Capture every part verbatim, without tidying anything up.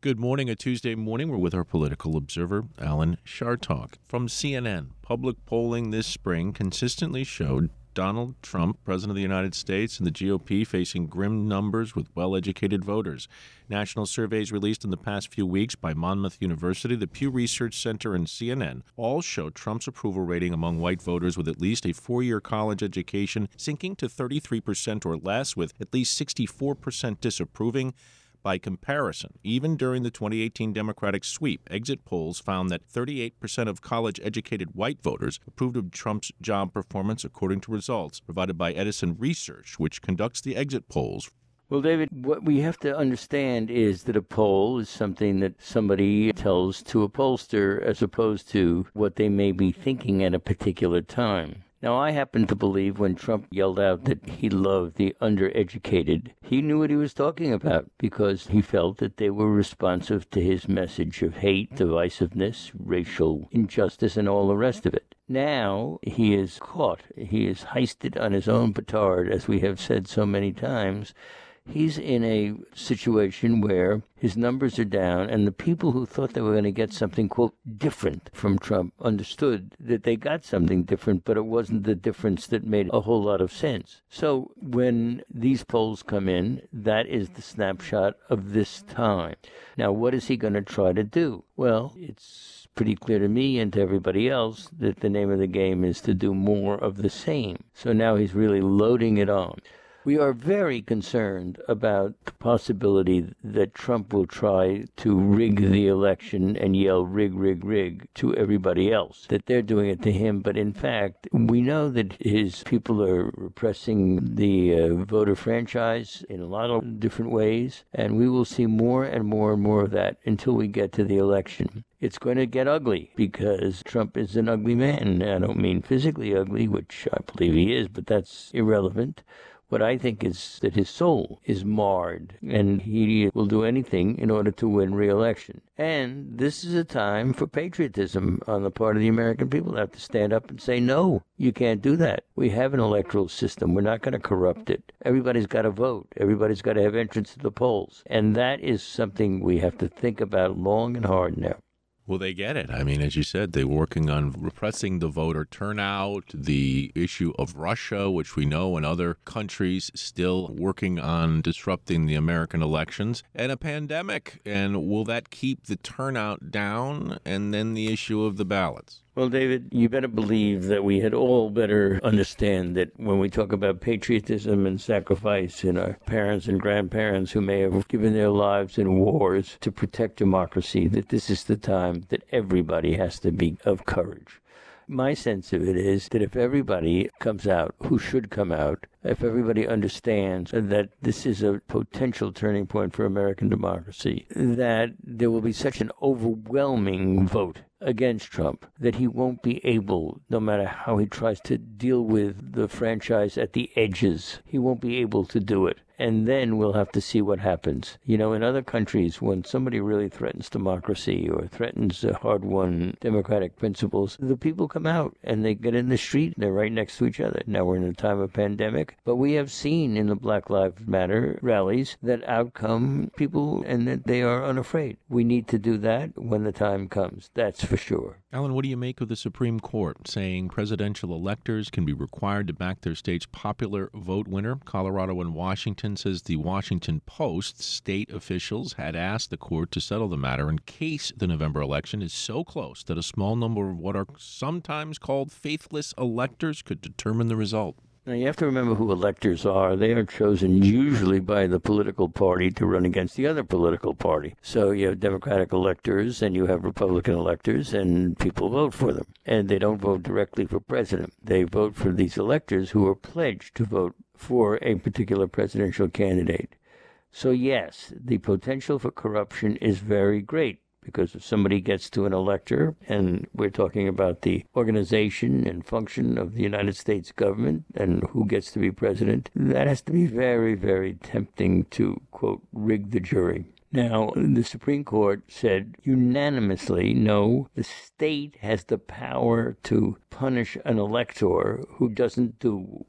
Good morning, a Tuesday morning. We're with our political observer, Alan Chartock. From C N N, public polling this spring consistently showed Donald Trump, President of the United States, and the G O P facing grim numbers with well-educated voters. National surveys released in the past few weeks by Monmouth University, the Pew Research Center, and C N N all show Trump's approval rating among white voters with at least a four-year college education sinking to thirty-three percent or less, with at least sixty-four percent disapproving. By comparison, even during the twenty eighteen Democratic sweep, exit polls found that thirty-eight percent of college-educated white voters approved of Trump's job performance, according to results provided by Edison Research, which conducts the exit polls. Well, David, what we have to understand is that a poll is something that somebody tells to a pollster as opposed to what they may be thinking at a particular time. Now, I happen to believe when Trump yelled out that he loved the undereducated, he knew what he was talking about because he felt that they were responsive to his message of hate, divisiveness, racial injustice, and all the rest of it. Now he is caught. He is heisted on his own petard, as we have said so many times. He's in a situation where his numbers are down, and the people who thought they were going to get something, quote, different from Trump understood that they got something different, but it wasn't the difference that made a whole lot of sense. So when these polls come in, that is the snapshot of this time. Now, what is he going to try to do? Well, it's pretty clear to me and to everybody else that the name of the game is to do more of the same. So now he's really loading it on. We are very concerned about the possibility that Trump will try to rig the election and yell rig, rig, rig to everybody else, that they're doing it to him. But in fact, we know that his people are repressing the uh, voter franchise in a lot of different ways, and we will see more and more and more of that until we get to the election. It's going to get ugly because Trump is an ugly man. I don't mean physically ugly, which I believe he is, but that's irrelevant. What I think is that his soul is marred, and he will do anything in order to win re-election. And this is a time for patriotism on the part of the American people. They have to stand up and say, no, you can't do that. We have an electoral system. We're not going to corrupt it. Everybody's got to vote. Everybody's got to have entrance to the polls. And that is something we have to think about long and hard now. Well, they get it. I mean, as you said, they're working on repressing the voter turnout, the issue of Russia, which we know and other countries still working on disrupting the American elections, and a pandemic. And will that keep the turnout down? And then the issue of the ballots. Well, David, you better believe that we had all better understand that when we talk about patriotism and sacrifice in our parents and grandparents who may have given their lives in wars to protect democracy, that this is the time that everybody has to be of courage. My sense of it is that if everybody comes out who should come out, if everybody understands that this is a potential turning point for American democracy, that there will be such an overwhelming vote against Trump that he won't be able, no matter how he tries to deal with the franchise at the edges, he won't be able to do it. And then we'll have to see what happens. You know, in other countries, when somebody really threatens democracy or threatens uh, hard-won democratic principles, the people come out and they get in the street. They're right next to each other. Now we're in a time of pandemic, but we have seen in the Black Lives Matter rallies that out come people and that they are unafraid. We need to do that when the time comes. That's for sure. Alan, what do you make of the Supreme Court saying presidential electors can be required to back their state's popular vote winner? Colorado and Washington, says the Washington Post, state officials had asked the court to settle the matter in case the November election is so close that a small number of what are sometimes called faithless electors could determine the result. Now, you have to remember who electors are. They are chosen usually by the political party to run against the other political party. So you have Democratic electors and you have Republican electors, and people vote for them. And they don't vote directly for president. They vote for these electors who are pledged to vote for a particular presidential candidate. So yes, the potential for corruption is very great. Because if somebody gets to an elector, and we're talking about the organization and function of the United States government and who gets to be president, that has to be very, very tempting to, quote, rig the jury. Now, the Supreme Court said unanimously, no, the state has the power to punish an elector who doesn't do what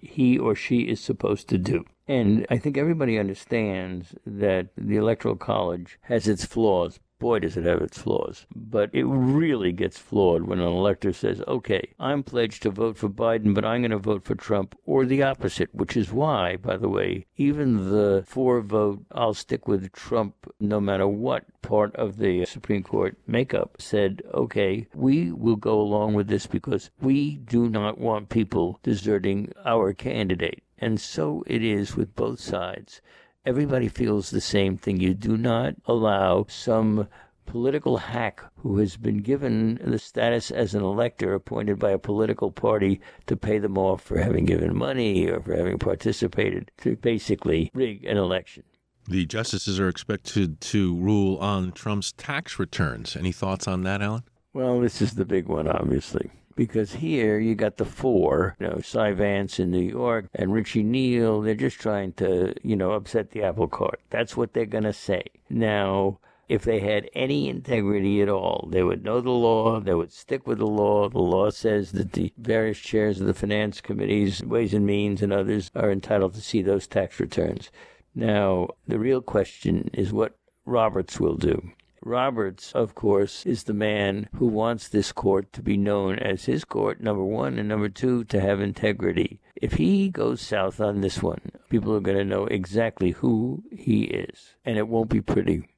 he or she is supposed to do. And I think everybody understands that the Electoral College has its flaws. Boy, does it have its flaws. But it really gets flawed when an elector says, okay, I'm pledged to vote for Biden, but I'm going to vote for Trump, or the opposite, which is why, by the way, even the for vote, I'll stick with Trump no matter what part of the Supreme Court makeup said, okay, we will go along with this because we do not want people deserting our candidate. And so it is with both sides. Everybody feels the same thing. You do not allow some political hack who has been given the status as an elector appointed by a political party to pay them off for having given money or for having participated to basically rig an election. The justices are expected to rule on Trump's tax returns. Any thoughts on that, Alan? Well, this is the big one, obviously. Because here you got the four, you know, Cy Vance in New York and Richie Neal. They're just trying to, you know, upset the apple cart. That's what they're going to say. Now, if they had any integrity at all, they would know the law. They would stick with the law. The law says that the various chairs of the finance committees, Ways and Means, and others are entitled to see those tax returns. Now, the real question is what Roberts will do. Roberts, of course, is the man who wants this court to be known as his court, number one, and number two, to have integrity. If he goes south on this one, people are going to know exactly who he is, and it won't be pretty.